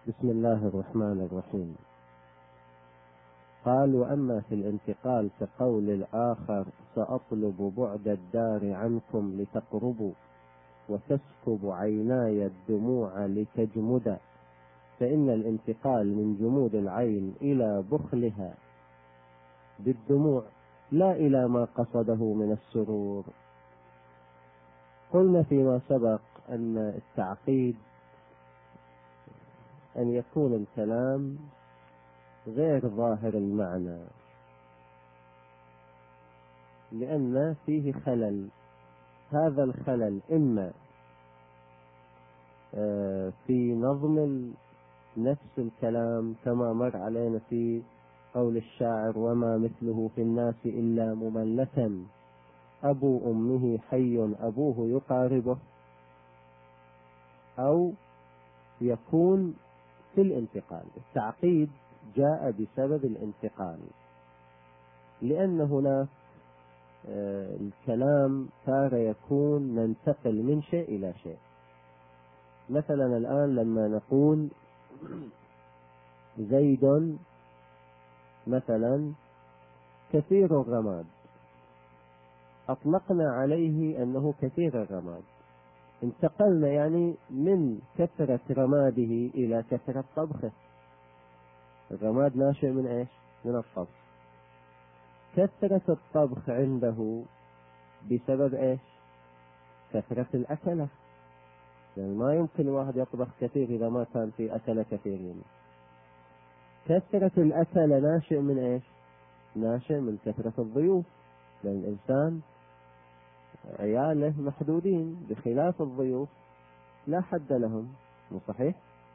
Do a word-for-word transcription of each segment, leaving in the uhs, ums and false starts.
بسم الله الرحمن الرحيم. قال: وأما في الانتقال كقول الآخر سأطلب بعد الدار عنكم لتقربوا وتسكب عيناي الدموع لتجمدا، فإن الانتقال من جمود العين إلى بخلها بالدموع لا إلى ما قصده من السرور. قلنا فيما سبق أن التعقيد أن يكون الكلام غير ظاهر المعنى، لأن فيه خلل. هذا الخلل إما في نظم نفس الكلام كما مر علينا في قول الشاعر: وما مثله في الناس إلا مملكا أبو أمه حي أبوه يقاربه، أو يكون في الانتقال. التعقيد جاء بسبب الانتقال، لأن هنا الكلام تارة يكون ننتقل من شيء إلى شيء. مثلا الآن لما نقول زيد مثلا كثير الرماد، أطلقنا عليه أنه كثير الرماد، انتقلنا يعني من كثرة رماده إلى كثرة طبخه. الرماد ناشئ من إيش؟ من الطبخ. كثرة الطبخ عنده بسبب إيش؟ كثرة الأكلة، يعني ما يمكن واحد يطبخ كثير إذا ما كان في أكلة كثيرين. كثرة الأكلة ناشئ من إيش؟ ناشئ من كثرة الضيوف، لأن الإنسان عياله محدودين بخلاف الضيوف لا حد لهم، مو صحيح؟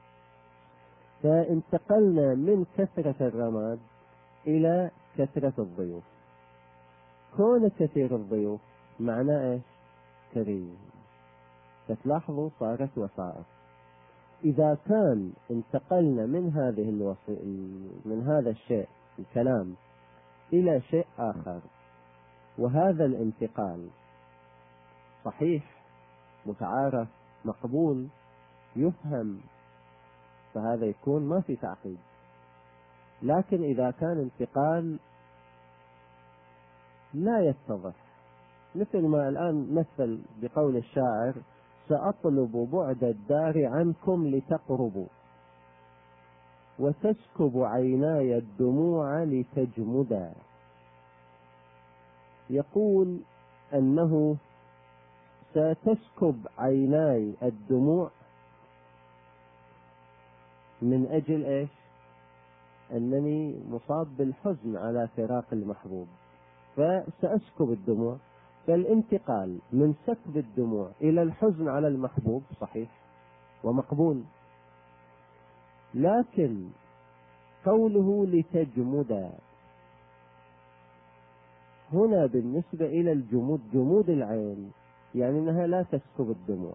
فانتقلنا من كثرة الرماد إلى كثرة الضيوف. كون كثير الضيوف معناه إيش؟ كريم. فتلاحظوا صارت وسائط. إذا كان انتقلنا من هذه الوصي... من هذا الشيء الكلام إلى شيء آخر، وهذا الانتقال صحيح متعارف مقبول يفهم، فهذا يكون ما في تعقيد. لكن إذا كان انتقال لا يتضح، مثل ما الآن مثل بقول الشاعر: سأطلب بعد الدار عنكم لتقربوا وتسكب عيناي الدموع لتجمدا. يقول أنه ستسكب عيناي الدموع من أجل إيش؟ أنني مصاب بالحزن على فراق المحبوب، فسأسكب الدموع. فالانتقال من سكب الدموع إلى الحزن على المحبوب صحيح ومقبول، لكن قوله لتجمدا هنا بالنسبة إلى الجمود، جمود العين، يعني أنها لا تسكب الدموع.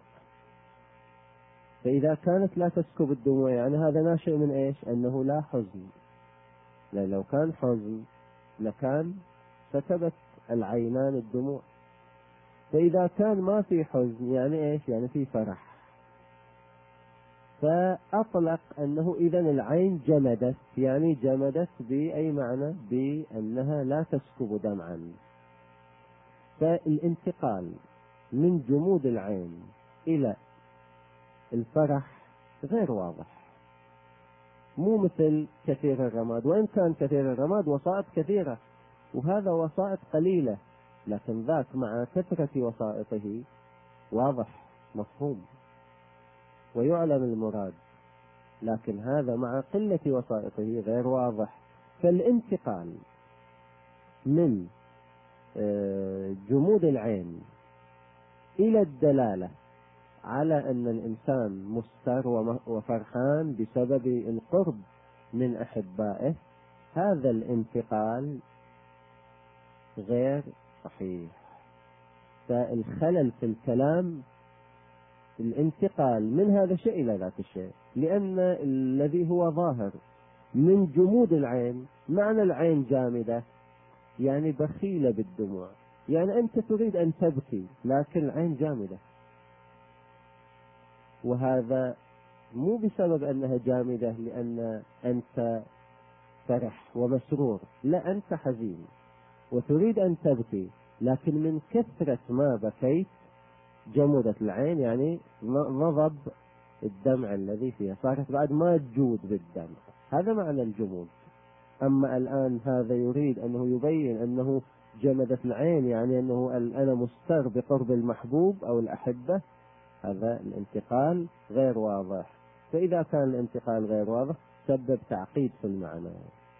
فإذا كانت لا تسكب الدموع يعني هذا ناشئ من إيش؟ أنه لا حزن، لأن لو كان حزن لكان سكبت العينان الدموع. فإذا كان ما في حزن يعني إيش؟ يعني في فرح. فأطلق أنه إذن العين جمدت، يعني جمدت بأي معنى؟ بأنها لا تسكب دمعا. فالانتقال من جمود العين إلى الفرح غير واضح، مو مثل كثير الرماد. وإن كان كثير الرماد وسائط كثيرة وهذا وسائط قليلة، لكن ذاك مع كثرة وسائطه واضح مفهوم ويعلم المراد، لكن هذا مع قلة وسائطه غير واضح. فالانتقال من جمود العين إلى الدلالة على أن الإنسان مستر وفرحان بسبب القرب من أحبائه، هذا الانتقال غير صحيح. فالخلل في الكلام الانتقال من هذا الشيء إلى ذاك الشيء، لأن الذي هو ظاهر من جمود العين، معنى العين جامدة يعني بخيلة بالدموع، يعني أنت تريد أن تبكي لكن العين جامدة، وهذا مو بسبب أنها جامدة لأن أنت فرح ومسرور، لا، أنت حزين وتريد أن تبكي، لكن من كثرة ما بكيت جمدت العين، يعني نضب الدمع الذي فيها، صارت بعد ما تجود بالدمع. هذا معنى الجمود. أما الآن هذا يريد أنه يبين أنه جمدت العين، يعني أنه أنا مستر بقرب المحبوب أو الأحبة، هذا الانتقال غير واضح. فإذا كان الانتقال غير واضح سبب تعقيد في المعنى.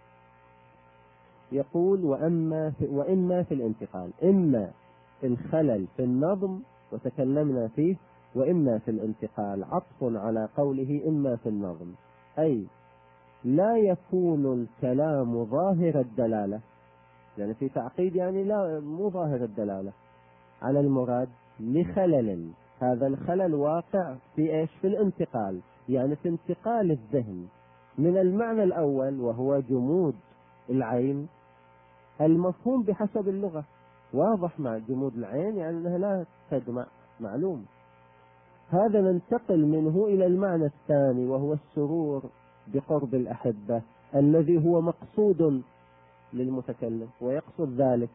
يقول وأما في وإما في الانتقال، إما الخلل في النظم وتكلمنا فيه، وإما في الانتقال عطف على قوله إما في النظم، أي لا يكون الكلام ظاهر الدلالة، يعني في تعقيد يعني لا مو ظاهر الدلالة على المراد لخلل. هذا الخلل واقع في إيش؟ في الانتقال، يعني في انتقال الذهن من المعنى الأول وهو جمود العين، المفهوم بحسب اللغة واضح مع جمود العين، يعني أنها لا تدمع، معلوم. هذا ننتقل منه إلى المعنى الثاني وهو السرور بقرب الأحبة الذي هو مقصود للمتكلم ويقصد ذلك.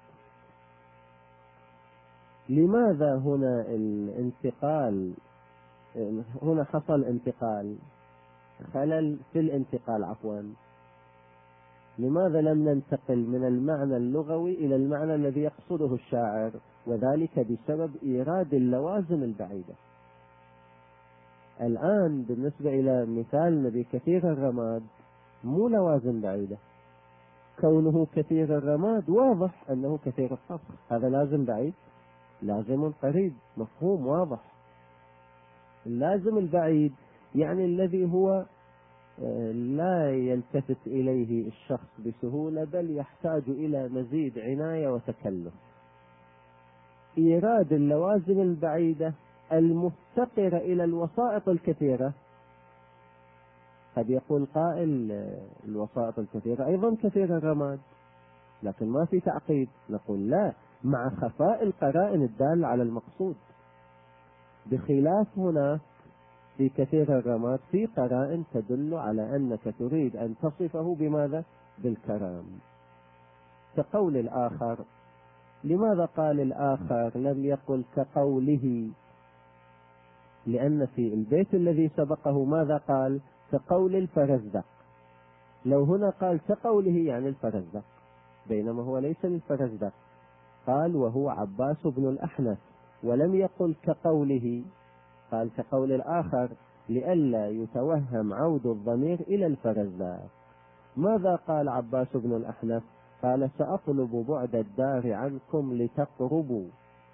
لماذا هنا الانتقال؟ هنا حصل انتقال، خلل في الانتقال عفوا. لماذا لم ننتقل من المعنى اللغوي إلى المعنى الذي يقصده الشاعر؟ وذلك بسبب إيراد اللوازم البعيدة. الآن بالنسبة إلى مثال نبي كثير الرماد مو لوازم بعيدة، كونه كثير الرماد واضح أنه كثير الطبخ، هذا لازم بعيد؟ لازم قريب، مفهوم واضح. اللازم البعيد يعني الذي هو لا يلتفت إليه الشخص بسهولة، بل يحتاج إلى مزيد عناية وتكلف. إيراد اللوازم البعيدة المفتقرة إلى الوسائط الكثيرة. قد يقول قائل الوسائط الكثيرة أيضا كثير الرماد، لكن ما في تعقيد. نقول لا، مع خفاء القرائن الدالة على المقصود، بخلاف هناك في كثير الرماد في قرائن تدل على أنك تريد أن تصفه بماذا؟ بالكرام. كقول الآخر. لماذا قال الآخر لم يقل كقوله؟ لأن في البيت الذي سبقه ماذا قال؟ كقول الفرزدق. لو هنا قال كقوله يعني الفرزدق، بينما هو ليس الفرزدق، قال وهو عباس بن الأحنف، ولم يقل كقوله، قال كقول الآخر لئلا يتوهم عود الضمير إلى الفرزدق. ماذا قال عباس بن الأحنف؟ قال سأطلب بعد الدار عنكم لتقربوا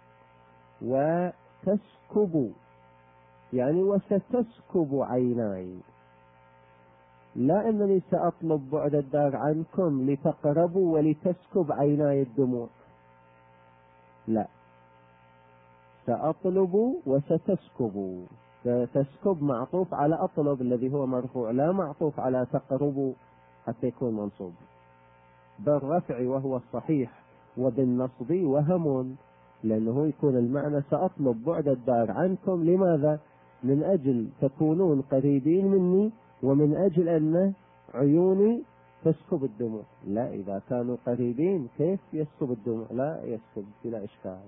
وتسكبوا، يعني وستسكب عيناي، لا أنني سأطلب بعد الدار عنكم لتقربوا ولتسكب عيناي الدموع، لا، سأطلب وستسكب. تسكب معطوف على أطلب الذي هو مرفوع، لا معطوف على تقربوا حتى يكون منصوب، بالرفع وهو الصحيح وبالنصب وهم، لأنه يكون المعنى سأطلب بعد الدار عنكم. لماذا؟ من أجل تكونون قريبين مني، ومن أجل أن عيوني تسكب الدموع. لا، إذا كانوا قريبين كيف يسكب الدموع؟ لا يسكب بلا إشكال.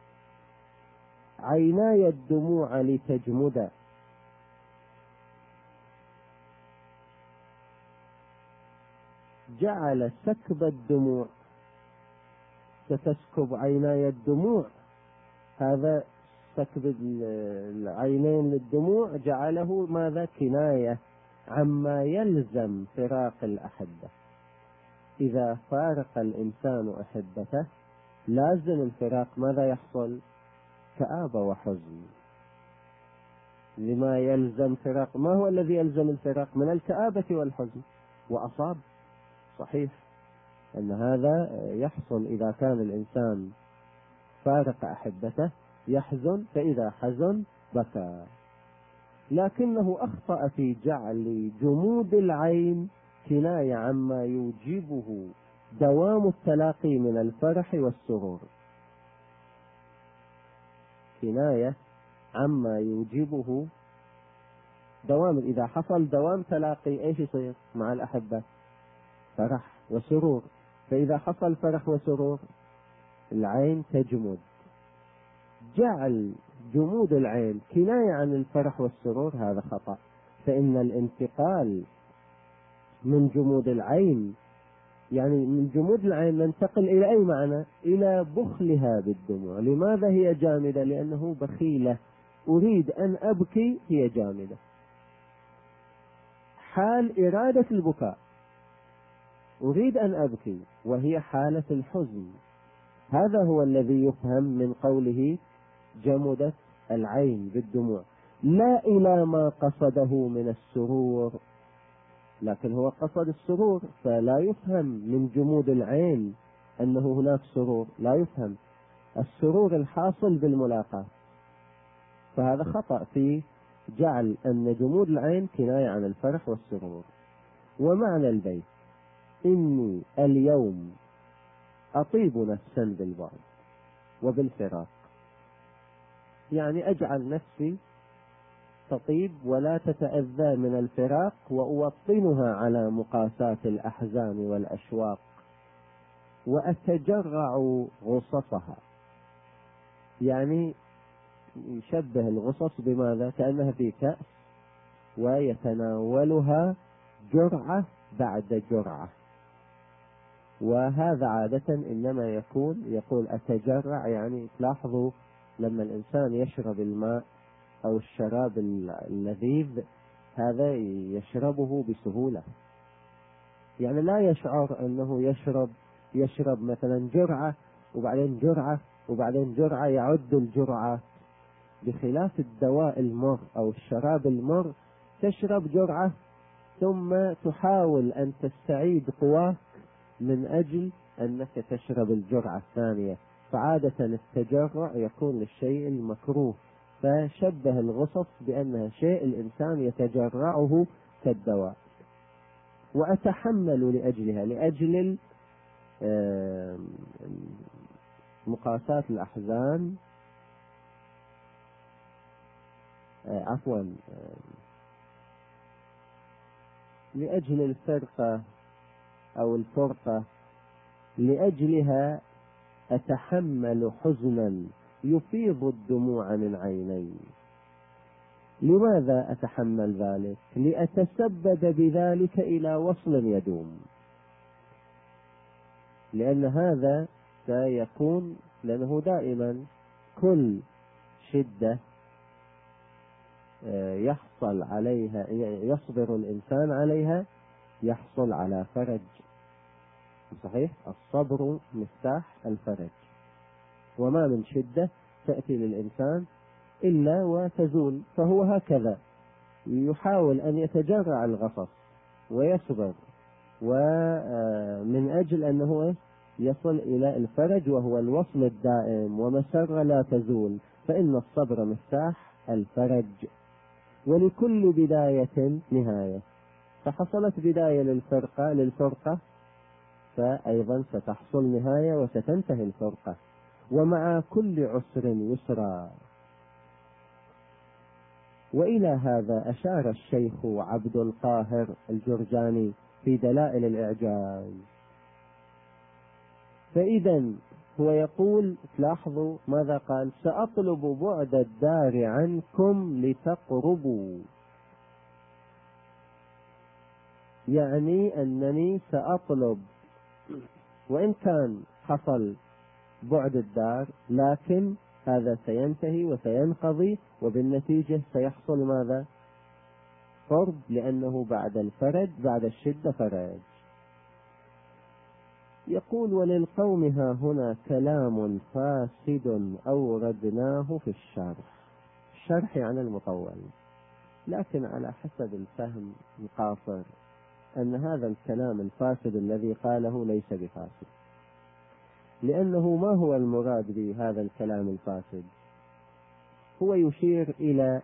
عيناي الدموع لتجمد، جعل سكب الدموع، ستسكب عيناي الدموع، هذا سكب العينين للدموع جعله ماذا؟ كناية عما يلزم فراق الأحبة. إذا فارق الإنسان أحبته لازم الفراق ماذا يحصل؟ كآبة وحزن. لما يلزم فراق، ما هو الذي يلزم الفراق؟ من الكآبة والحزن، وأصاب صحيح أن هذا يحصل إذا كان الإنسان فارق أحبته يحزن، فإذا حزن بكى. لكنه أخطأ في جعل جمود العين كناية عما يوجبه دوام التلاقي من الفرح والسرور، كناية عما يوجبه دوام، إذا حصل دوام تلاقي إيش يصير مع الأحبة؟ فرح وسرور. فإذا حصل فرح وسرور العين تجمد. جعل جمود العين كناية عن الفرح والسرور هذا خطأ، فإن الانتقال من جمود العين، يعني من جمود العين ننتقل إلى أي معنى؟ إلى بخلها بالدموع. لماذا هي جامدة؟ لأنه بخيلة، أريد أن أبكي هي جامدة. حال إرادة البكاء أريد أن أبكي وهي حالة الحزن. هذا هو الذي يفهم من قوله جمدت العين بالدموع، لا إلى ما قصده من السرور، لكن هو قصد السرور، فلا يفهم من جمود العين أنه هناك سرور، لا يفهم السرور الحاصل بالملاقاة. فهذا خطأ في جعل أن جمود العين كناية عن الفرح والسرور. ومعنى البيت إني اليوم أطيب نفسا بالبعد وبالفراق، يعني أجعل نفسي تطيب ولا تتأذى من الفراق، وأوطنها على مقاسات الأحزان والأشواق، وأتجرع غصصها. يعني يشبه الغصص بماذا؟ كأنها في كأس ويتناولها جرعة بعد جرعة، وهذا عادة إنما يكون يقول أتجرع، يعني تلاحظوا لما الإنسان يشرب الماء أو الشراب اللذيذ هذا يشربه بسهولة، يعني لا يشعر أنه يشرب يشرب مثلا جرعة وبعدين جرعة وبعدين جرعة، يعد الجرعة. بخلاف الدواء المر أو الشراب المر، تشرب جرعة ثم تحاول أن تستعيد قواك من أجل أنك تشرب الجرعة الثانية، فعادة التجرع يكون للشيء المكروه. فشبه الغصص بأنها شيء الإنسان يتجرعه كالدواء. وأتحمل لأجلها، لأجل مقاسات الأحزان، عفوا لأجل الفرقة أو الفرقة، لأجلها أتحمل حزنا يفيض الدموع من عيني. لماذا أتحمل ذلك؟ لأتسبب بذلك إلى وصل يدوم، لأن هذا سيكون، لأنه دائما كل شدة يحصل عليها يصبر الإنسان عليها يحصل على فرج. صحيح، الصبر مفتاح الفرج، وما من شدة تأتي للإنسان إلا وتزول. فهو هكذا يحاول أن يتجرع الغصص ويصبر، ومن أجل أنه يصل إلى الفرج وهو الوصل الدائم ومسرة لا تزول. فإن الصبر مفتاح الفرج، ولكل بداية نهاية. فحصلت بداية للفرقة للفرقة فأيضا ستحصل نهاية وستنتهي الفرقة. ومع كل عسر يسرا. وإلى هذا أشار الشيخ عبد القاهر الجرجاني في دلائل الإعجاز. فإذا هو يقول، تلاحظوا ماذا قال؟ سأطلب بعد الدار عنكم لتقربوا، يعني أنني سأطلب، وإن كان حصل بعد الدار لكن هذا سينتهي وسينقضي، وبالنتيجة سيحصل ماذا؟ قرب، لأنه بعد الفرج بعد الشدة فرج. يقول وللقوم ها هنا كلام فاسد أوردناه في الشرح. الشرح يعني المطول، لكن على حسب الفهم القاصر أن هذا الكلام الفاسد الذي قاله ليس بفاسد. لأنه ما هو المراد بهذا الكلام الفاسد؟ هو يشير إلى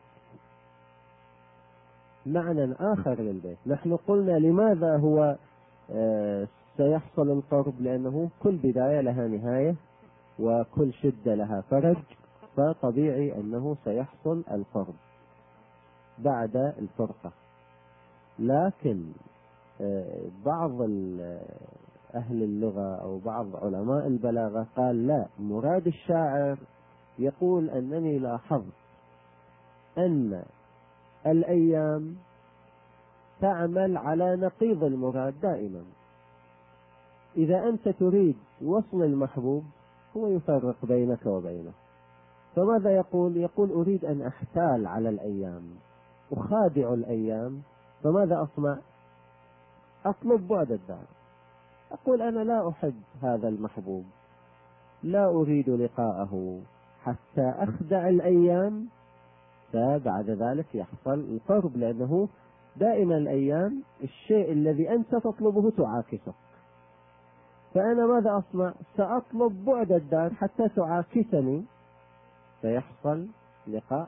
معنى آخر للبيت. نحن قلنا لماذا هو آه سيحصل القرب؟ لأنه كل بداية لها نهاية وكل شدة لها فرج، فطبيعي أنه سيحصل القرب. بعد الفرقة. لكن بعض أهل اللغة أو بعض علماء البلاغة قال لا، مراد الشاعر يقول أنني لاحظت أن الأيام تعمل على نقيض المراد دائما. إذا أنت تريد وصل المحبوب هو يفرق بينك وبينه، فماذا يقول؟ يقول أريد أن أحتال على الأيام، أخادع الأيام، فماذا أصنع؟ أطلب بعد الدار، أقول أنا لا أحب هذا المحبوب، لا أريد لقاءه، حتى أخدع الأيام، فبعد ذلك يحصل القرب، لأنه دائما الأيام الشيء الذي أنت تطلبه تعاكسه. فأنا ماذا أصنع؟ سأطلب بعد الدار حتى تعاكسني، فيحصل لقاء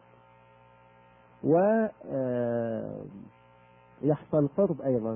ويحصل قرب أيضا.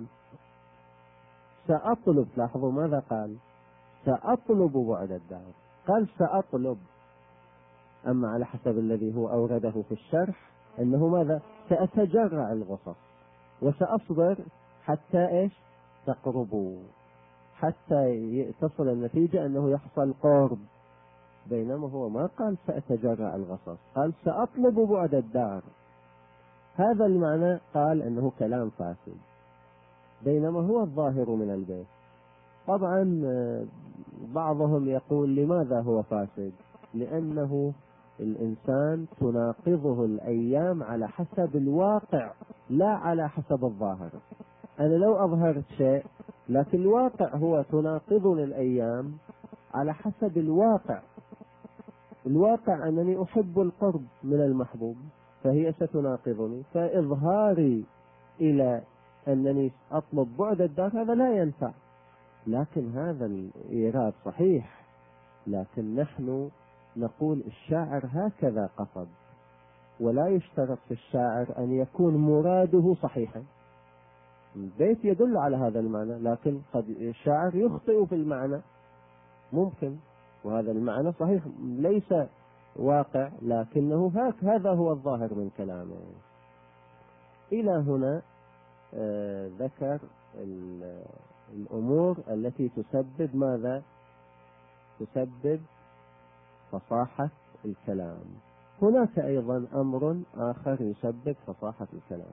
سأطلب، لاحظوا ماذا قال؟ سأطلب بعد الدار، قال سأطلب. أما على حسب الذي هو أورده في الشرح أنه ماذا؟ سأتجرع الغصص وسأصبر حتى إيش؟ تقربوا، حتى تصل النتيجة أنه يحصل قرب. بينما هو ما قال سأتجرع الغصص، قال سأطلب بعد الدار. هذا المعنى قال أنه كلام فاسد، بينما هو الظاهر من البيت. طبعا بعضهم يقول لماذا هو فاسد؟ لأنه الإنسان تناقضه الأيام على حسب الواقع لا على حسب الظاهر. أنا لو أظهرت شيء لكن الواقع هو تناقضني الأيام على حسب الواقع. الواقع أنني أحب القرب من المحبوب، فهي ستناقضني، فإظهاري إلى أنني أطلب بعد الدار هذا لا ينفع. لكن هذا الإيراد صحيح، لكن نحن نقول الشاعر هكذا قصد، ولا يشترط في الشاعر أن يكون مراده صحيحا. البيت يدل على هذا المعنى، لكن قد الشاعر يخطئ في المعنى، ممكن، وهذا المعنى صحيح ليس واقع، لكنه هاك هذا هو الظاهر من كلامه. إلى هنا آه ذكر الأمور التي تسبب ماذا؟ تسبب فصاحة الكلام. هناك أيضا أمر آخر يسبب فصاحة الكلام،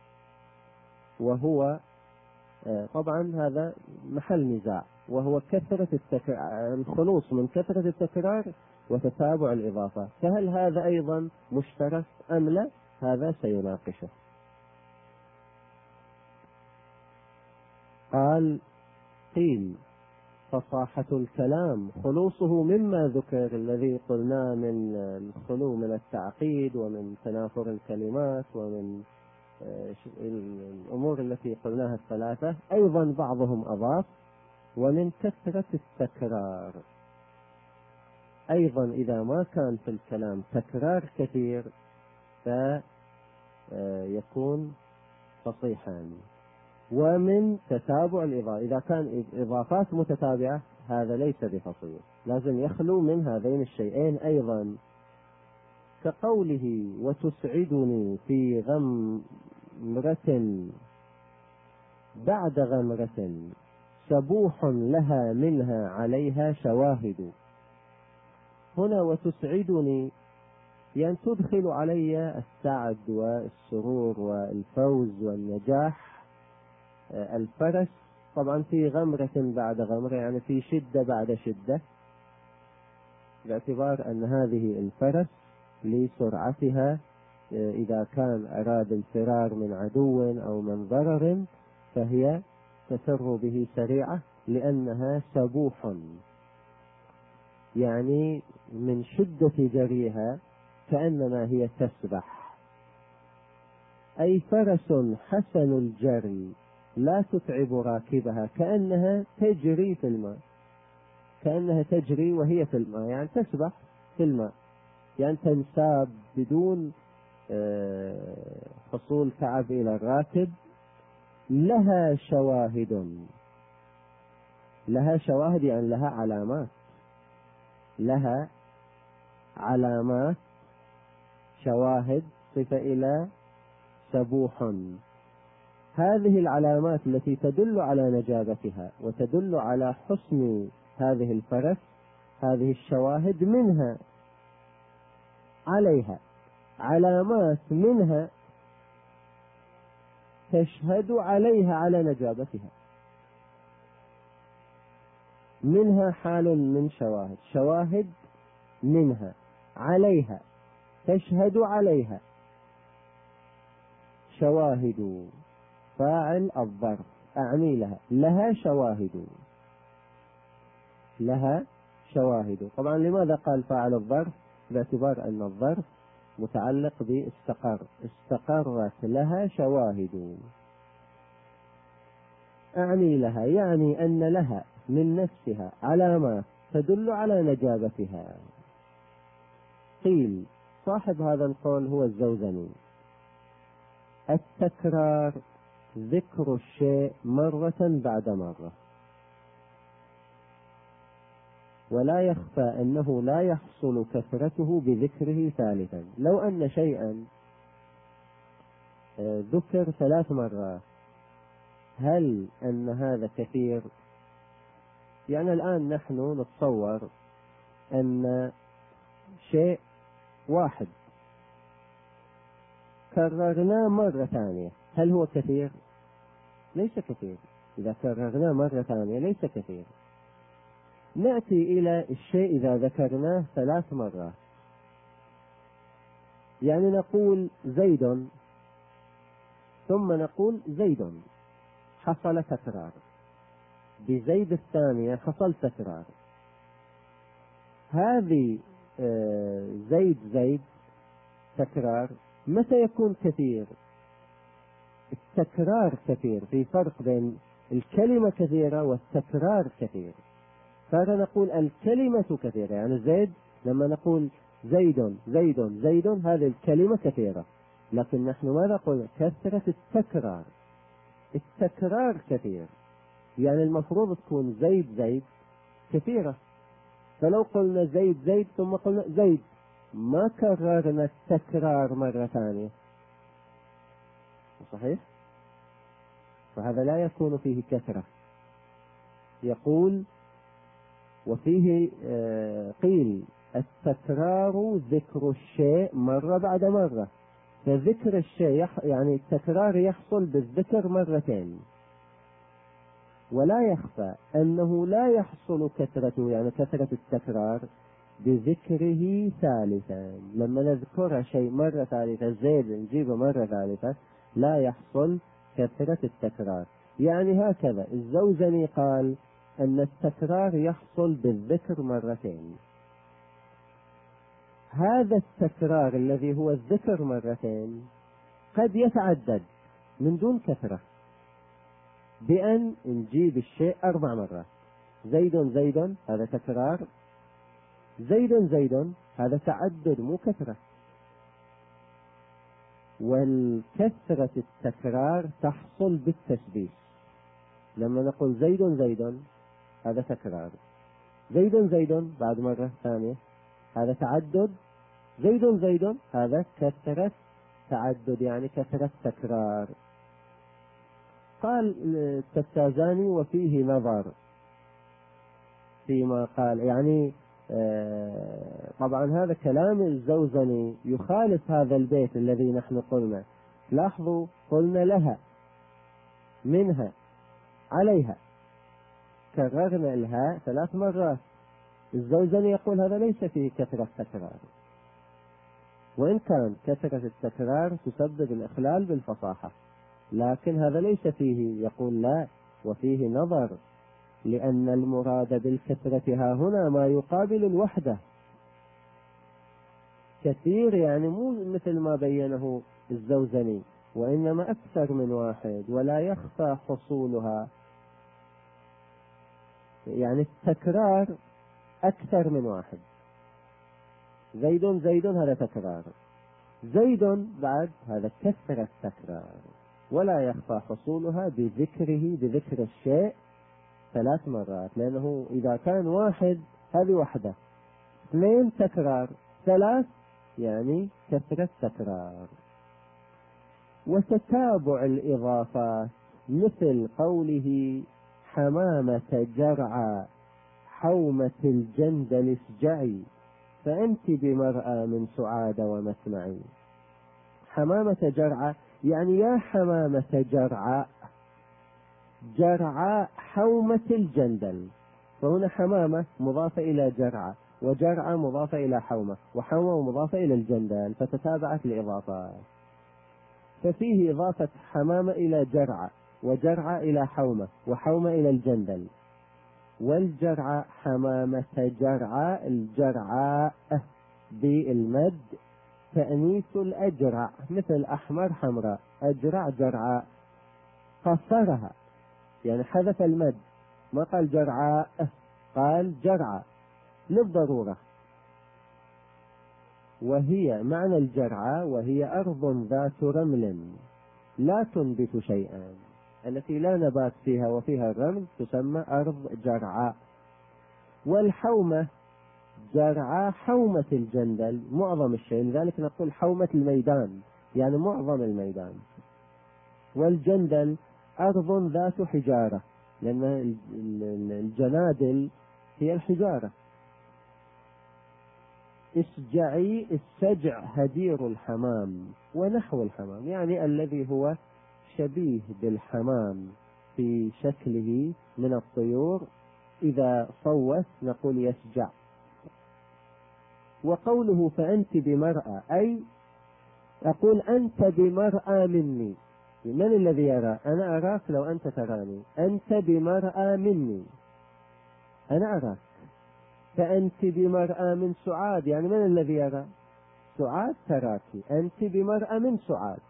وهو طبعا هذا محل نزاع، وهو كثرة التكرار، الخلوص من كثرة التكرار وتتابع الإضافات. فهل هذا أيضا مشترك أم لا؟ هذا سيناقشه. قال قيل فصاحة الكلام خلوصه مما ذكر الذي قلنا من الخلو من التعقيد ومن تنافر الكلمات ومن الأمور التي قلناها الثلاثة. أيضا بعضهم أضاف ومن كثرة التكرار. أيضا إذا ما كان في الكلام تكرار كثير فيكون فصيحا. ومن تتابع الإضافة، إذا كان إضافات متتابعة هذا ليس بفصيح، لازم يخلو من هذين الشيئين أيضا، كقوله وتسعدني في غمرة بعد غمرة سبوح لها منها عليها شواهد. هنا وتسعدني يعني تدخل علي السعد والسرور والفوز والنجاح. الفرس طبعا في غمرة بعد غمرة يعني في شدة بعد شدة، باعتبار أن هذه الفرس لسرعتها إذا كان أراد الفرار من عدو أو من ضرر فهي تسر به سريعة، لأنها سبوح يعني من شدة جريها كأنما هي تسبح. أي فرس حسن الجري لا تتعب راكبها، كأنها تجري في الماء، كأنها تجري وهي في الماء، يعني تسبح في الماء، يعني تنساب بدون حصول تعب إلى الراكب. لها شواهد، لها شواهد يعني لها علامات، لها علامات، شواهد صفة إلى سبوح. هذه العلامات التي تدل على نجابتها وتدل على حسن هذه الفرس، هذه الشواهد منها عليها علامات منها تشهد عليها على نجابتها، منها حال من شواهد، شواهد منها عليها تشهد عليها. شواهد فاعل الظرف، أعني لها، لها شواهد، لها شواهد. طبعا لماذا قال فاعل الظرف؟ باعتبار أن الظرف متعلق باستقر، استقرت لها شواهد. أعني لها يعني أن لها من نفسها علامات تدل على نجابتها. قيل صاحب هذا القول هو الزوزني: التكرار ذكر الشيء مرة بعد مرة، ولا يخفى أنه لا يحصل كثرته بذكره ثالثا. لو أن شيئا ذكر ثلاث مرات، هل أن هذا كثير؟ يعني الآن نحن نتصور أن شيء واحد كررناه مرة ثانية، هل هو كثير؟ ليس كثير. إذا كررناه مرة ثانية ليس كثير. نأتي إلى الشيء إذا ذكرناه ثلاث مرات، يعني نقول زيد ثم نقول زيد، حصل تكرار. بزيد الثانية حصل تكرار. هذه زيد زيد تكرار متى يكون كثير؟ التكرار كثير، في فرق بين الكلمة كثيرة والتكرار كثير. فنقول الكلمة كثيرة، يعني زيد لما نقول زيد زيد زيد هذه الكلمة كثيرة، لكن نحن ماذا قلنا؟ كثرة التكرار. التكرار كثير، يعني المفروض تكون زيد زيد كثيرة. فلو قلنا زيد زيد ثم قلنا زيد، ما كررنا التكرار مرة ثانية، صحيح؟ فهذا لا يكون فيه كثرة. يقول وفيه قيل التكرار ذكر الشيء مرة بعد مرة، فذكر الشيء يعني التكرار يحصل بالذكر مرتين، ولا يخفى أنه لا يحصل كثرته، يعني كثرة التكرار بذكره ثالثا. لما نذكر شيء مرة ثالثة، زيد نجيبه مرة ثالثة، لا يحصل كثرة التكرار. يعني هكذا الزوزني قال أن التكرار يحصل بالذكر مرتين. هذا التكرار الذي هو الذكر مرتين قد يتعدد من دون كثرة، بأن نجيب الشيء أربع مرات. زيد زيد هذا تكرار، زيد زيد هذا تعدد مو كثرة. والكثرة التكرار تحصل بالتشبيه. لما نقول زيد زيد هذا تكرار، زيد زيد بعد مرة ثانية هذا تعدد، زيد زيد هذا كثرة تعدد، يعني كثرة تكرار. قال التفتازاني وفيه نظر فيما قال، يعني آه طبعا هذا كلام الزوزني يخالف هذا البيت الذي نحن قلنا. لاحظوا قلنا لها منها عليها، كررنا الهاء ثلاث مرات. الزوزني يقول هذا ليس فيه كثرة تكرار، وإن كان كثرة التكرار تسبب الإخلال بالفصاحة، لكن هذا ليس فيه. يقول لا، وفيه نظر، لأن المراد بالكثرة ها هنا ما يقابل الوحدة. كثير يعني مو مثل ما بينه الزوزني، وإنما أكثر من واحد، ولا يخفى حصولها. يعني التكرار أكثر من واحد. زيد زيد هذا تكرار، زيد بعد هذا كثرة تكرار، ولا يخفى حصولها بذكره، بذكر الشيء ثلاث مرات. لأنه إذا كان واحد هذه وحدة، اثنين تكرار، ثلاث يعني كثرة تكرار. وتتابع الإضافات مثل قوله حمامة جرعى حومة الجندل اسجعي فأنت بمرأى من سعاد ومسمعي. حمامة جرعى يعني يا حمامة جرعى، جرعى حومة الجندل، فهنا حمامة مضافة إلى جرعى، وجرعى مضافة إلى حومة، وحومة مضافة إلى الجندل، فتتابعت الإضافات. ففيه إضافة حمامة إلى جرعى، وجرعى إلى حومة، وحومة إلى الجندل. والجرعى حمامة جرعى، الجرعى بالمد تأنيث الأجرع، مثل أحمر حمراء، أجرع جرعى، قصرها يعني حذف المد، ما قال جرعى، قال جرعى للضرورة. وهي معنى الجرعى وهي أرض ذات رمل لا تنبت شيئا، التي لا نبات فيها وفيها الرمل تسمى أرض جرعى. والحومة جرعى حومة الجندل، معظم الشيء، لذلك نقول حومة الميدان يعني معظم الميدان. والجندل أرض ذات حجارة، لأن الجنادل هي الحجارة. اسجعي، السجع هدير الحمام ونحو الحمام، يعني الذي هو شبيه بالحمام في شكله من الطيور، إذا صوت نقول يسجع. وقوله فأنت بمرأى، أي أقول أنت بمرأى مني. من الذي يرى؟ أنا أراك لو أنت تراني. أنت بمرأى مني، أنا أراك. فأنت بمرأى من سعاد، يعني من الذي يرى؟ سعاد تراك، أنت بمرأى من سعاد،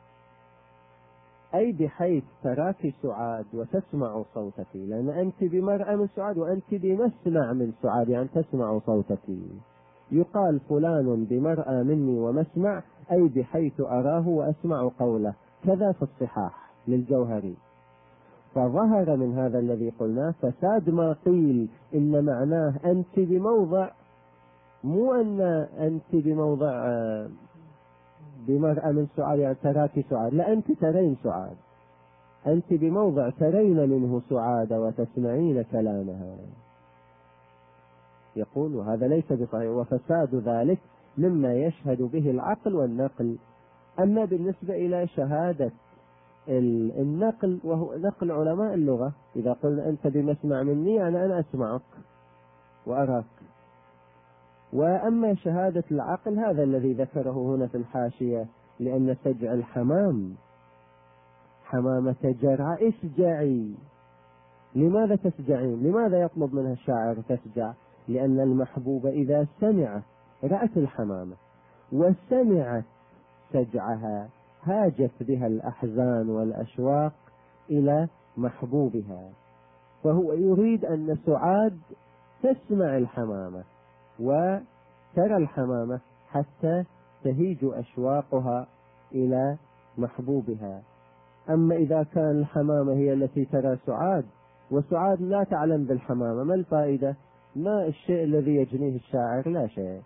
أي بحيث تراك سعاد وتسمع صوتك، لأن أنت بمرأى من سعاد وأنت بمسمع من سعاد، يعني تسمع صوتك. يقال فلان بمرأى مني ومسمع، أي بحيث أراه وأسمع قوله، كذا في الصحاح للجوهري. فظهر من هذا الذي قلناه فساد ما قيل إن معناه أنت بموضع، مو أن أنت بموضع بمرأة من سعاد يعني تراك سعاد، لا، أنت ترين سعاد، أنت بموضع ترين منه سعاد وتسمعين كلامها. يقول وهذا ليس بصحيح، وفساد ذلك مما يشهد به العقل والنقل. أما بالنسبة إلى شهادة النقل وهو نقل علماء اللغة، إذا قلنا أنت بمسمع مني يعني أنا أسمعك وأراك. وأما شهادة العقل هذا الذي ذكره هنا في الحاشية، لأن سجع الحمام حمامة جرعى اسجعي. لماذا تسجعين؟ لماذا يطلب منها الشاعر تسجع؟ لأن المحبوب إذا سمعت، رأت الحمامة وسمعت سجعها هاجت بها الأحزان والأشواق إلى محبوبها، فهو يريد أن سعاد تسمع الحمامة وترى الحمامة حتى تهيج أشواقها إلى محبوبها. أما إذا كان الحمامة هي التي ترى سعاد وسعاد لا تعلم بالحمامة، ما الفائدة؟ ما الشيء الذي يجنيه الشاعر؟ لا شيء.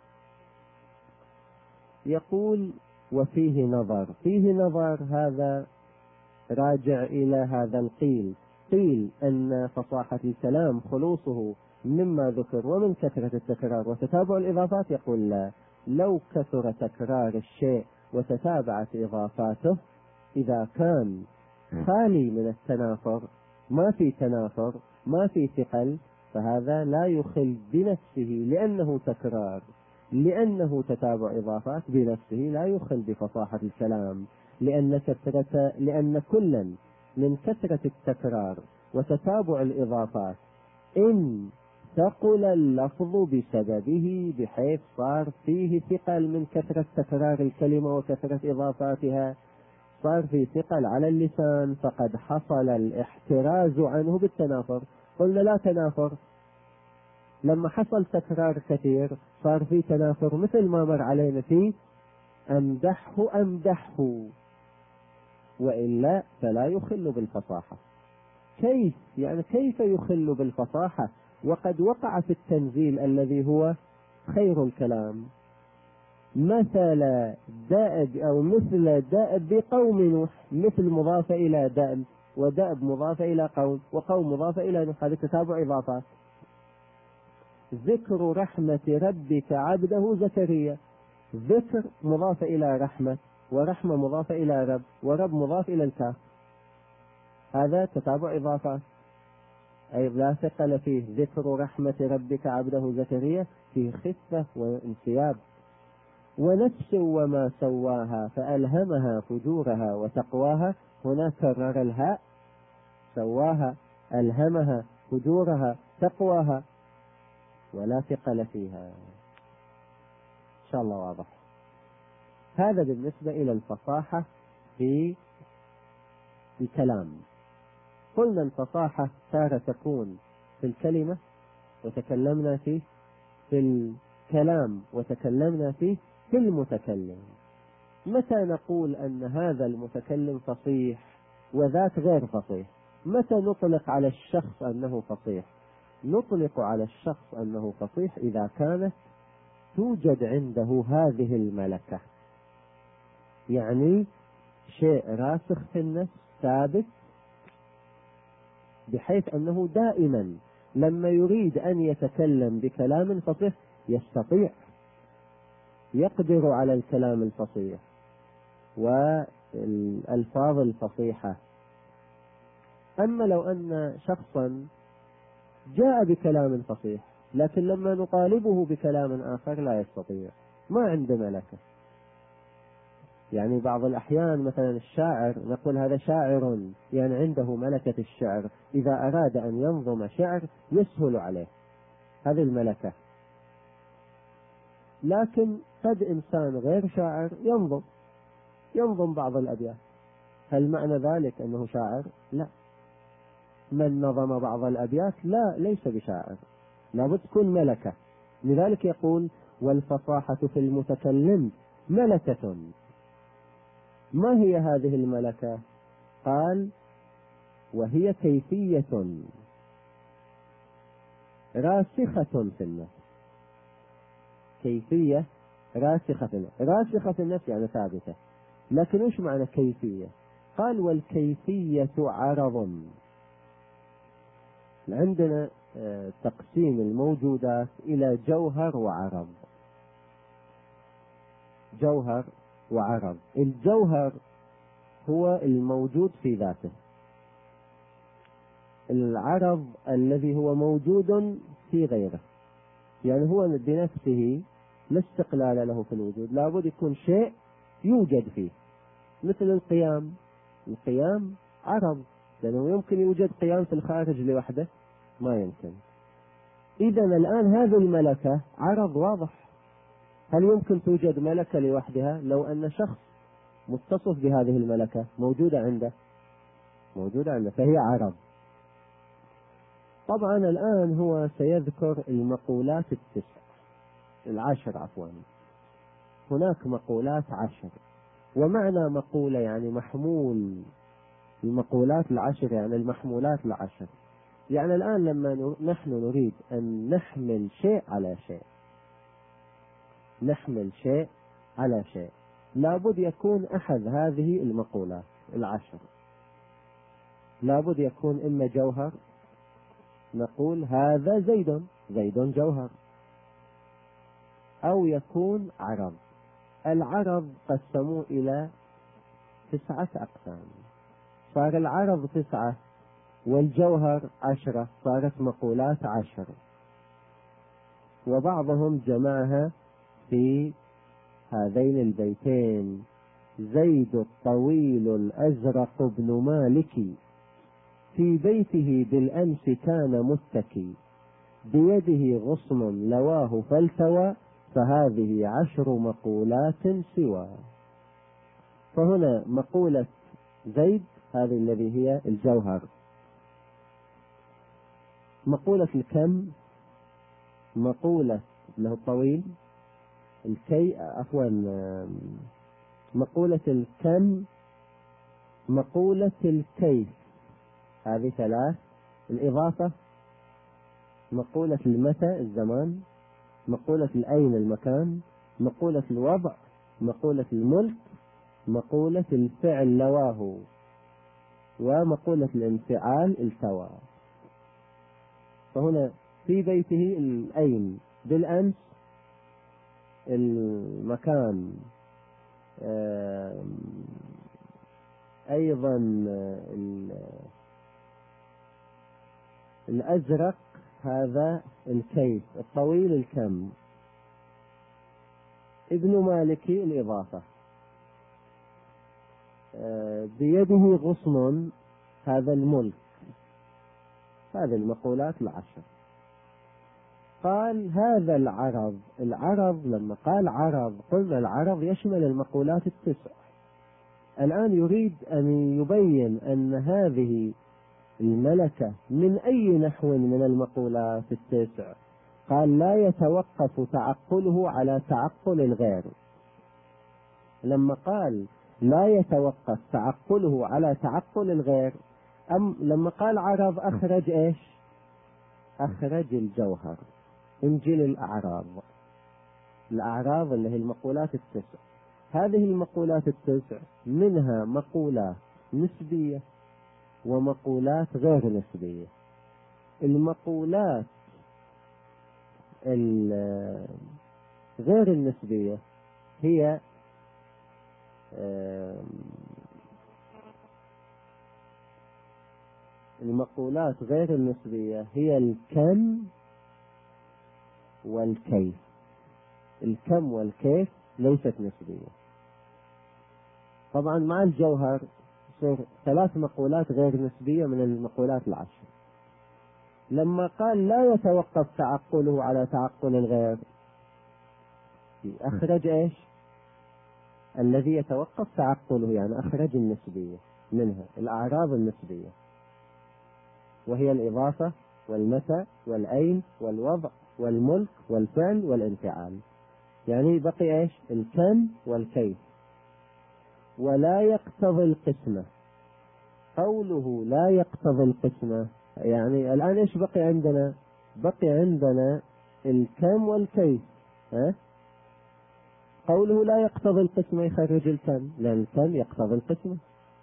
يقول وفيه نظر. فيه نظر هذا راجع إلى هذا القيل. قيل أن فصاحة الكلام خلوصه مما ذكر ومن كثرة التكرار وتتابع الإضافات. يقول لا، لو كثر تكرار الشيء وتتابعت إضافاته، إذا كان خالي من التنافر، ما في تنافر ما في ثقل، فهذا لا يخل بنفسه لأنه تكرار، لأنه تتابع إضافات بنفسه لا يخل بفصاحة الكلام، لأن كثرة لأن كلا من كثرة التكرار وتتابع الإضافات إن ثقل اللفظ بسببه بحيث صار فيه ثقل من كثرة تكرار الكلمة وكثرة إضافاتها، صار في ثقل على اللسان، فقد حصل الاحتراز عنه بالتنافر. قلنا لا تنافر، لما حصل تكرار كثير صار في تنافر، مثل ما مر علينا في أمدحه أمدحه، وإلا فلا يخل بالفصاحة. كيف يعني كيف يخل بالفصاحة وقد وقع في التنزيل الذي هو خير الكلام؟ مثل دأب أو مثل دأب بقوم نوح، مثل مضافة إلى دأب، ودأب مضافة إلى قوم، وقوم مضافة إلى نوح، هذا تتابع إضافات. ذكر رحمة ربك عبده زكريا، ذكر مضافة إلى رحمة، ورحمة مضافة إلى رب، ورب مضاف إلى الكاف، هذا تتابع إضافات أي لا ثقل فيه. ذكر رحمة ربك عبده زكريا فيه خفة وانسياب. ونفس وما سواها فألهمها فجورها وتقواها، هنا كرر الهاء، سواها ألهمها فجورها تقواها، ولا ثقل فيها. إن شاء الله واضح. هذا بالنسبة إلى الفصاحة في الكلام. قلنا الفصاحة تارة تكون في الكلمة وتكلمنا فيه، في الكلام وتكلمنا فيه، في المتكلم. متى نقول أن هذا المتكلم فصيح وذاك غير فصيح؟ متى نطلق على الشخص أنه فصيح؟ نطلق على الشخص أنه فصيح إذا كانت توجد عنده هذه الملكة، يعني شيء راسخ في النفس ثابت، بحيث أنه دائما لما يريد أن يتكلم بكلام فصيح يستطيع، يقدر على الكلام الفصيح والألفاظ الفصيحة. أما لو أن شخصا جاء بكلام فصيح لكن لما نطالبه بكلام آخر لا يستطيع، ما عنده ملكة. يعني بعض الأحيان مثلا الشاعر نقول هذا شاعر، يعني عنده ملكة الشعر، إذا أراد أن ينظم شعر يسهل عليه، هذه الملكة. لكن قد إنسان غير شاعر ينظم ينظم بعض الأبيات، هل معنى ذلك أنه شاعر؟ لا. من نظم بعض الأبيات لا ليس بشاعر، لابد تكون ملكة. لذلك يقول والفصاحة في المتكلم ملكة. ما هي هذه الملكة؟ قال وهي كيفية راسخة في النفس. كيفية راسخة في النفس، راسخة في النفس يعني ثابتة. لكن ايش معنى كيفية؟ قال والكيفية عرض. عندنا تقسيم الموجودات إلى جوهر وعرض. جوهر وعرض. الجوهر هو الموجود في ذاته، العرض الذي هو موجود في غيره، يعني هو بنفسه لا استقلال له في الوجود، لابد يكون شيء يوجد فيه. مثل القيام، القيام عرض، لأنه يمكن يوجد قيام في الخارج لوحده، ما يمكن. إذا الآن هذه الملكة عرض واضح. هل يمكن توجد ملكة لوحدها؟ لو أن شخص متصف بهذه الملكة موجودة عنده موجودة عنده فهي عرض. طبعا الآن هو سيذكر المقولات التسع العشر عفوا هناك مقولات عشر. ومعنى مقولة يعني محمول، المقولات العشر يعني المحمولات العشر. يعني الآن لما نحن نريد أن نحمل شيء على شيء نحمل شيء على شيء لابد يكون أحد هذه المقولات العشر، لابد يكون إما جوهر، نقول هذا زيد، زيد جوهر، أو يكون عرض. العرض قسموه إلى تسعة أقسام، صار العرض تسعة والجوهر عشرة، صارت مقولات عشر. وبعضهم جمعها في هذين البيتين: زيد الطويل الأزرق بن مالك في بيته بالأمس كان متكي بيده غصن لواه فالتوى فهذه عشر مقولات سوى. فهنا مقولة زيد هذه الذي هي الجوهر، مقولة الكم، مقولة له الطويل، الكي عفوا مقولة الكم، مقولة الكيف، هذه ثلاث. الإضافة، مقولة المتى الزمان، مقولة الأين المكان، مقولة الوضع، مقولة الملك، مقولة الفعل لواه، ومقولة الانفعال التوى. فهنا في بيته الأين بالأمس، المكان أيضا الأزرق هذا الكيف، الطويل الكم. ابن مالكي الإضافة، بيده غصن هذا الملك. هذه المقولات العشر. قال هذا العرض، العرض لما قال عرض قلنا العرض يشمل المقولات التسع. الآن يريد أن يبين أن هذه الملكة من أي نحو من المقولات التسع. قال لا يتوقف تعقله على تعقل الغير. لما قال لا يتوقف تعقله على تعقل الغير، أم لما قال عرض أخرج إيش؟ أخرج الجوهر، إنجيل الأعراض. الأعراض اللي هي المقولات التسع. هذه المقولات التسع منها مقولات نسبية ومقولات غير نسبية. المقولات غير النسبية هي المقولات غير النسبية هي الكم والكيف. الكم والكيف ليست نسبية. طبعا مع الجوهر يصير ثلاث مقولات غير نسبية من المقولات العشر. لما قال لا يتوقف تعقله على تعقل الغير، أخرج إيش؟ الذي يتوقف تعقله، يعني أخرج النسبية منها، الأعراض النسبية، وهي الإضافة والمتى والأين والوضع والملك والفعل والانفعال. يعني بقي إيش؟ الكم والكيف. ولا يقتضي القسمة. قوله لا يقتضي القسمة يعني الآن إيش بقي عندنا؟ بقي عندنا الكم والكيف. ها؟ قوله لا يقتضي القسمة يخرج الكم، لأن الكم يقتضي القسمة.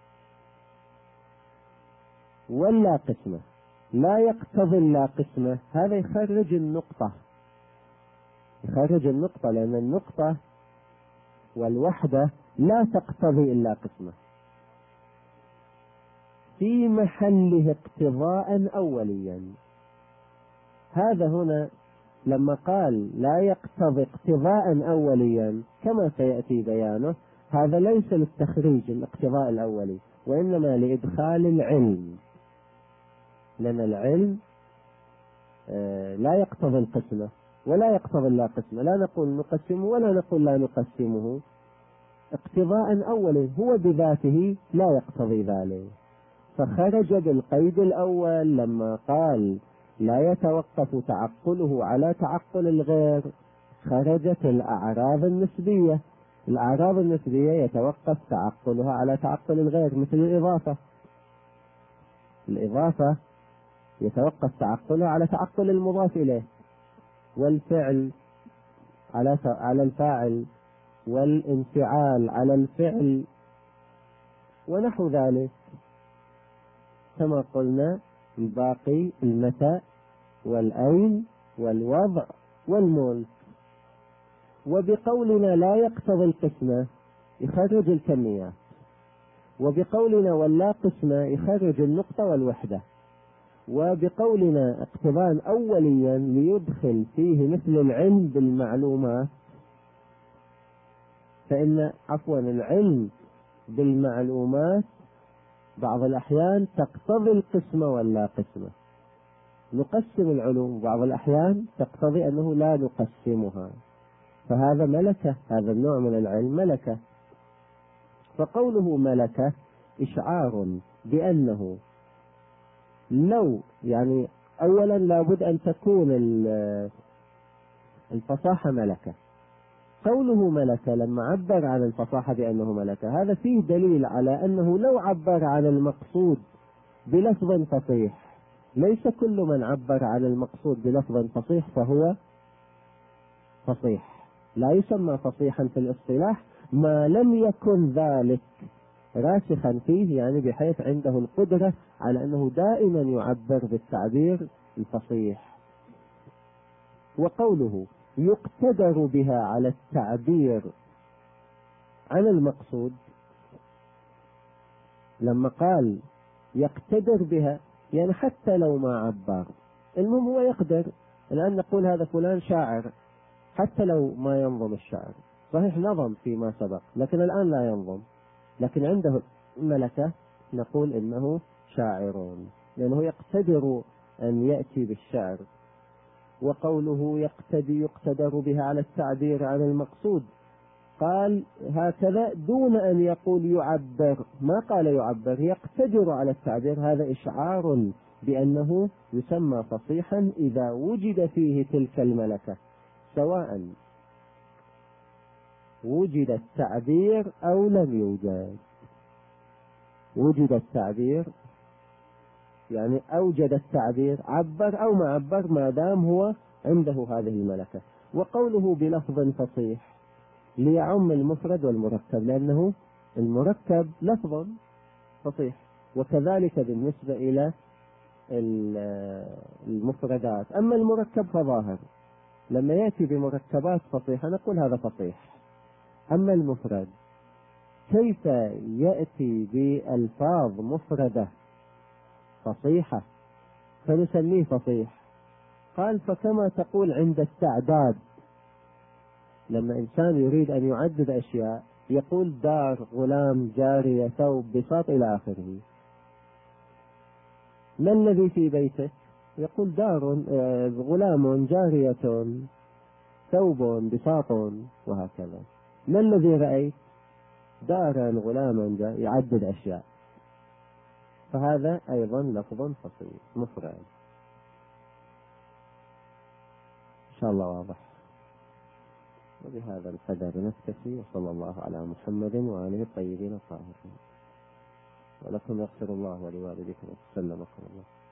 ولا قسمة، لا يقتضي اللا قسمة، هذا يخرج النقطة، يخرج النقطة، لأن النقطة والوحدة لا تقتضي إلا قسمة. في محله اقتضاء أوليا. هذا هنا لما قال لا يقتضي اقتضاء أوليا كما سيأتي بيانه، هذا ليس للتخريج الاقتضاء الأولي، وإنما لإدخال العلم، لأن العلم لا يقتضي القسمة ولا يقتضي اللا قسمة. لا نقول نقسمه ولا نقول لا نقسمه، اقتضاء أولي هو بذاته لا يقتضي ذلك. فخرج بالقيد الأول لما قال لا يتوقف تعقله على تعقل الغير، خرجت الأعراض النسبية. الأعراض النسبية يتوقف تعقلها على تعقل الغير، مثل الإضافة. الإضافة يتوقف تعقلها على تعقل المضاف إليه، والفعل على على الفاعل، والانفعال على الفعل، ونحو ذلك. كما قلنا الباقي المتى والأين والوضع والملك. وبقولنا لا يقتضي القسمة يخرج الكميات، وبقولنا ولا قسمة يخرج النقطة والوحدة، وبقولنا اقتضاء أوليا ليدخل فيه مثل العلم بالمعلومات. فإن عفوا العلم بالمعلومات بعض الأحيان تقتضي القسمة ولا قسمة. نقسم العلوم بعض الأحيان تقتضي أنه لا نقسمها، فهذا ملكة، هذا النوع من العلم ملكة. فقوله ملكة إشعار بأنه لو يعني أولا لابد أن تكون الفصاحة ملكة. قوله ملكة لما عبر عن الفصاحة بأنه ملكة، هذا فيه دليل على أنه لو عبر عن المقصود بلفظ فصيح، ليس كل من عبر عن المقصود بلفظ فصيح فهو فصيح، لا يسمى فصيحا في الاصطلاح ما لم يكن ذلك راسخا فيه، يعني بحيث عنده القدرة على أنه دائما يعبر بالتعبير الفصيح. وقوله يقتدر بها على التعبير عن المقصود، لما قال يقتدر بها يعني حتى لو ما عبر، المهم هو يقدر. الآن نقول هذا فلان شاعر حتى لو ما ينظم الشعر، صحيح نظم فيما سبق لكن الآن لا ينظم، لكن عنده ملكة نقول إنه شاعر لأنه يقتدر أن يأتي بالشعر. وقوله يقتدي يقتدر بها على التعبير عن المقصود، قال هكذا دون أن يقول يعبر، ما قال يعبر، يقتدر على التعبير. هذا إشعار بأنه يسمى فصيحا إذا وجد فيه تلك الملكة، سواء وجد التعبير أو لم يوجد. وجد التعبير يعني أوجد التعبير، عبر أو ما عبر، ما دام هو عنده هذه الملكة. وقوله بلفظ فصيح ليعم المفرد والمركب، لأنه المركب لفظ فصيح، وكذلك بالنسبة إلى المفردات. أما المركب فظاهر، لما يأتي بمركبات فصيحة نقول هذا فصيح. أما المفرد كيف يأتي بألفاظ مفردة فصيحة فنسميه فصيح؟ قال فكما تقول عند التعداد، لما إنسان يريد أن يعدد أشياء يقول دار، غلام، جارية، ثوب، بساط إلى آخره. ما الذي في بيته؟ يقول دار، غلام، جارية، ثوب، بساط، وهكذا. ما الذي رأيت؟ دارا، غلاما، يعدد أشياء. فهذا أيضا لفظ فصيح مفرد. إن شاء الله واضح. وبهذا القدر نكتفي، وصلى الله على محمد وآله الطيبين الطاهرين. ولكم يغفر الله ولوالديكم وسلمكم الله.